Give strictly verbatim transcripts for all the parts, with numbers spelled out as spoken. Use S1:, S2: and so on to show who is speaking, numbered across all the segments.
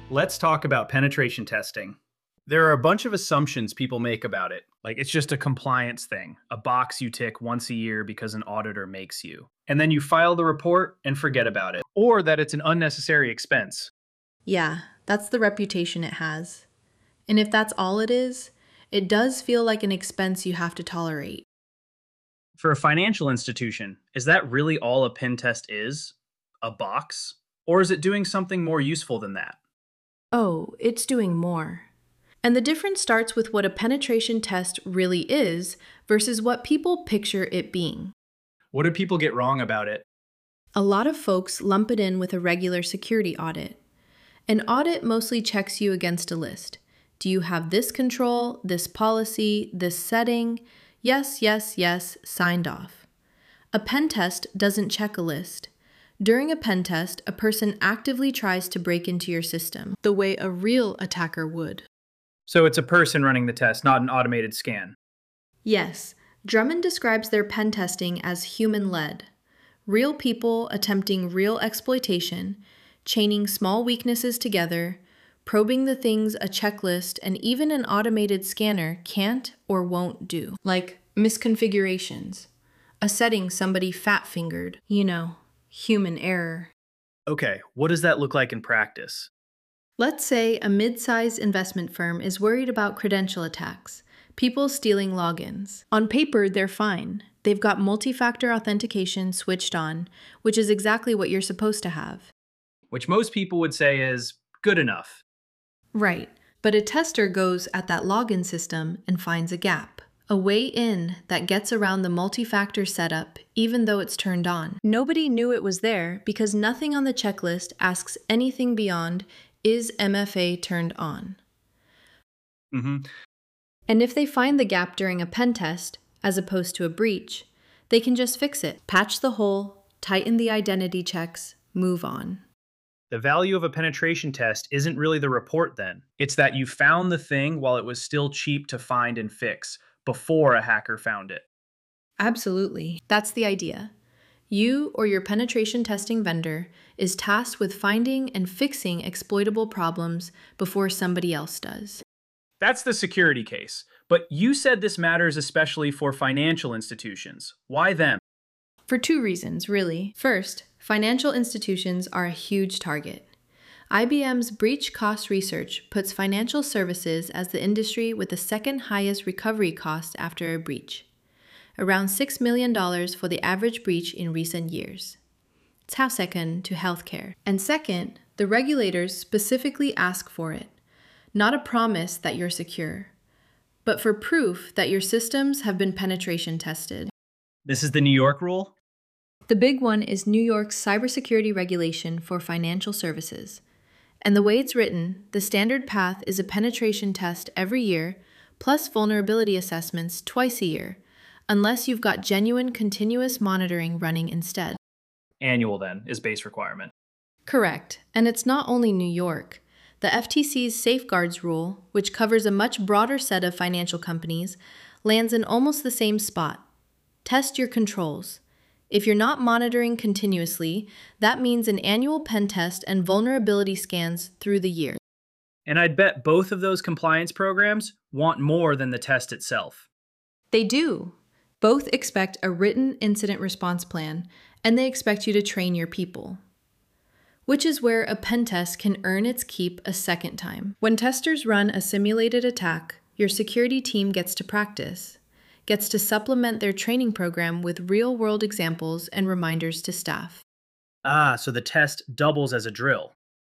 S1: Let's talk about penetration testing. There are a bunch of assumptions people make about it. Like it's just a compliance thing, a box you tick once a year because an auditor makes you. And then you file the report and forget about it. Or that it's an unnecessary expense.
S2: Yeah, that's the reputation it has. And if that's all it is, it does feel like an expense you have to tolerate.
S1: For a financial institution, is that really all a pen test is? A box? Or is it doing something more useful than that?
S2: Oh, it's doing more. And the difference starts with what a penetration test really is versus what people picture it being.
S1: What do people get wrong about it?
S2: A lot of folks lump it in with a regular security audit. An audit mostly checks you against a list. Do you have this control, this policy, this setting? Yes, yes, yes, signed off. A pen test doesn't check a list. During a pen test, a person actively tries to break into your system, the way a real attacker would.
S1: So it's a person running the test, not an automated scan.
S2: Yes, Drummond describes their pen testing as human-led. Real people attempting real exploitation, chaining small weaknesses together, probing the things a checklist and even an automated scanner can't or won't do. Like misconfigurations, a setting somebody fat-fingered, you know, human error.
S1: Okay, what does that look like in practice?
S2: Let's say a mid-sized investment firm is worried about credential attacks, people stealing logins. On paper, they're fine. They've got multi-factor authentication switched on, which is exactly what you're supposed to have.
S1: Which most people would say is good enough.
S2: Right, but a tester goes at that login system and finds a gap. A way in that gets around the multi-factor setup even though it's turned on. Nobody knew it was there because nothing on the checklist asks anything beyond, is M F A turned on?
S1: Mm-hmm.
S2: And if they find the gap during a pen test, as opposed to a breach, they can just fix it, patch the hole, tighten the identity checks, move on.
S1: The value of a penetration test isn't really the report then. It's that you found the thing while it was still cheap to find and fix, before a hacker found it.
S2: Absolutely. That's the idea. You or your penetration testing vendor is tasked with finding and fixing exploitable problems before somebody else does.
S1: That's the security case. But you said this matters especially for financial institutions. Why them?
S2: For two reasons, really. First, financial institutions are a huge target. I B M's breach cost research puts financial services as the industry with the second highest recovery cost after a breach, around six million dollars for the average breach in recent years. It's half second to healthcare. And second, the regulators specifically ask for it, not a promise that you're secure, but for proof that your systems have been penetration tested.
S1: This is the New York rule?
S2: The big one is New York's cybersecurity regulation for financial services. And the way it's written, the standard path is a penetration test every year, plus vulnerability assessments twice a year, unless you've got genuine continuous monitoring running instead.
S1: Annual, then, is base requirement.
S2: Correct. And it's not only New York. The F T C's Safeguards Rule, which covers a much broader set of financial companies, lands in almost the same spot. Test your controls. If you're not monitoring continuously, that means an annual pen test and vulnerability scans through the year.
S1: And I'd bet both of those compliance programs want more than the test itself.
S2: They do. Both expect a written incident response plan, and they expect you to train your people. Which is where a pen test can earn its keep a second time. When testers run a simulated attack, your security team gets to practice, gets to supplement their training program with real-world examples and reminders to staff.
S1: Ah, so the test doubles as a drill.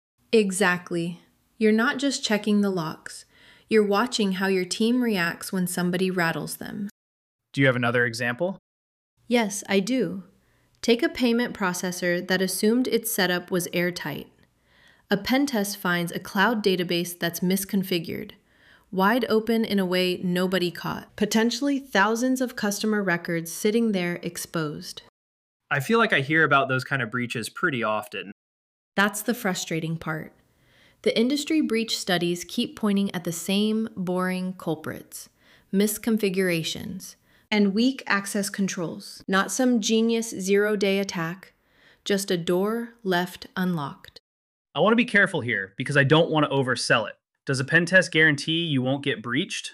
S2: Exactly. You're not just checking the locks. You're watching how your team reacts when somebody rattles them.
S1: Do you have another example?
S2: Yes, I do. Take a payment processor that assumed its setup was airtight. A pen test finds a cloud database that's misconfigured, wide open in a way nobody caught, potentially thousands of customer records sitting there exposed.
S1: I feel like I hear about those kind of breaches pretty often.
S2: That's the frustrating part. The industry breach studies keep pointing at the same boring culprits, misconfigurations, and weak access controls. Not some genius zero-day attack, just a door left unlocked.
S1: I want to be careful here because I don't want to oversell it. Does a pen test guarantee you won't get breached?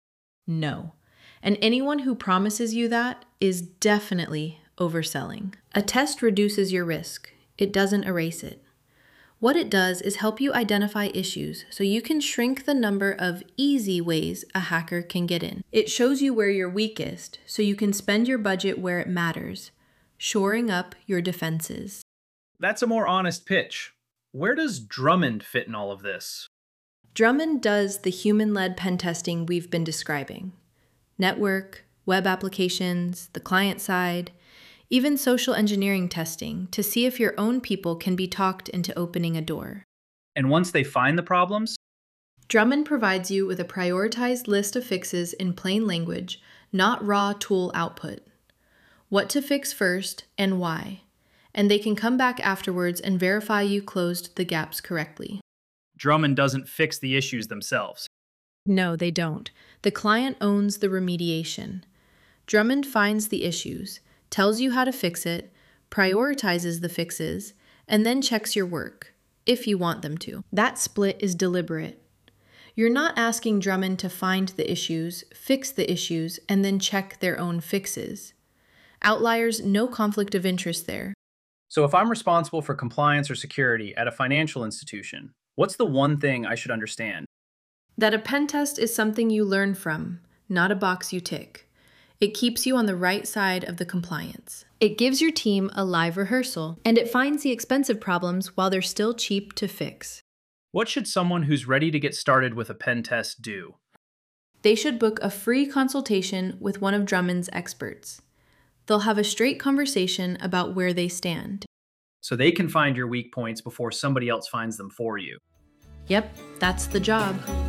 S2: No. And anyone who promises you that is definitely overselling. A test reduces your risk. It doesn't erase it. What it does is help you identify issues so you can shrink the number of easy ways a hacker can get in. It shows you where you're weakest so you can spend your budget where it matters, shoring up your defenses.
S1: That's a more honest pitch. Where does Drummond fit in all of this?
S2: Drummond does the human-led pen testing we've been describing. Network, web applications, the client side, even social engineering testing to see if your own people can be talked into opening a door.
S1: And once they find the problems?
S2: Drummond provides you with a prioritized list of fixes in plain language, not raw tool output. What to fix first and why. And they can come back afterwards and verify you closed the gaps correctly.
S1: Drummond doesn't fix the issues themselves.
S2: No, they don't. The client owns the remediation. Drummond finds the issues, tells you how to fix it, prioritizes the fixes, and then checks your work, if you want them to. That split is deliberate. You're not asking Drummond to find the issues, fix the issues, and then check their own fixes. Outliers, no conflict of interest there.
S1: So if I'm responsible for compliance or security at a financial institution, what's the one thing I should understand?
S2: That a pen test is something you learn from, not a box you tick. It keeps you on the right side of the compliance. It gives your team a live rehearsal, and it finds the expensive problems while they're still cheap to fix.
S1: What should someone who's ready to get started with a pen test do?
S2: They should book a free consultation with one of Drummond's experts. They'll have a straight conversation about where they stand.
S1: So they can find your weak points before somebody else finds them for you.
S2: Yep, that's the job.